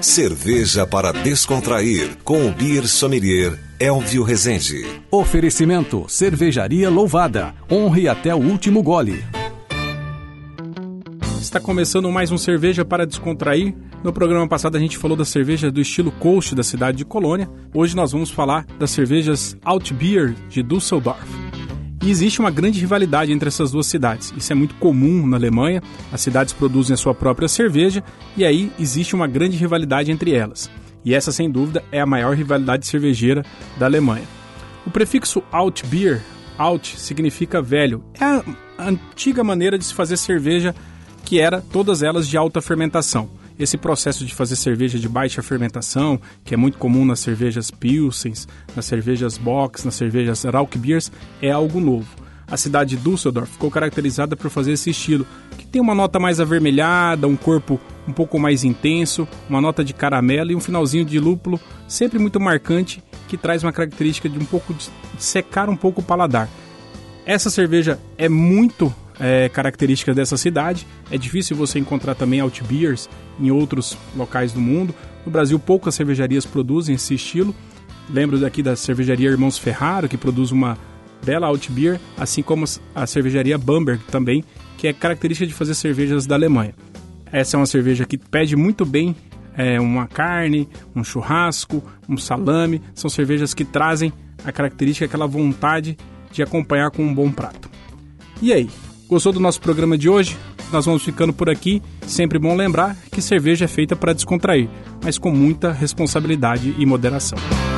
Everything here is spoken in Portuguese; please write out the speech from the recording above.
Cerveja para descontrair, com o Beer Sommelier Elvio Rezende. Oferecimento: Cervejaria Louvada. Honre até o último gole. Está começando mais um Cerveja para Descontrair. No programa passado a gente falou da cerveja do estilo Coast da cidade de Colônia. Hoje nós vamos falar das cervejas Altbier de Düsseldorf. E existe uma grande rivalidade entre essas duas cidades. Isso é muito comum na Alemanha. As cidades produzem a sua própria cerveja e aí existe uma grande rivalidade entre elas. E essa, sem dúvida, é a maior rivalidade cervejeira da Alemanha. O prefixo Altbier, Alt, significa velho. É a antiga maneira de se fazer cerveja, que era todas elas de alta fermentação. Esse processo de fazer cerveja de baixa fermentação, que é muito comum nas cervejas Pilsens, nas cervejas Bock, nas cervejas Rauchbiers, é algo novo. A cidade de Düsseldorf ficou caracterizada por fazer esse estilo, que tem uma nota mais avermelhada, um corpo um pouco mais intenso, uma nota de caramelo e um finalzinho de lúpulo, sempre muito marcante, que traz uma característica de um pouco de secar um pouco o paladar. Essa cerveja é muito característica dessa cidade. É difícil você encontrar também Altbiers em outros locais do mundo. No Brasil, poucas cervejarias produzem esse estilo. Lembro daqui da cervejaria Irmãos Ferraro, que produz uma bela Altbier, assim como a cervejaria Bamberg também, que é característica de fazer cervejas da Alemanha. Essa é uma cerveja que pede muito bem uma carne, um churrasco, um salame. São cervejas que trazem a característica, aquela vontade de acompanhar com um bom prato. E aí? Gostou do nosso programa de hoje? Nós vamos ficando por aqui. Sempre bom lembrar que cerveja é feita para descontrair, mas com muita responsabilidade e moderação.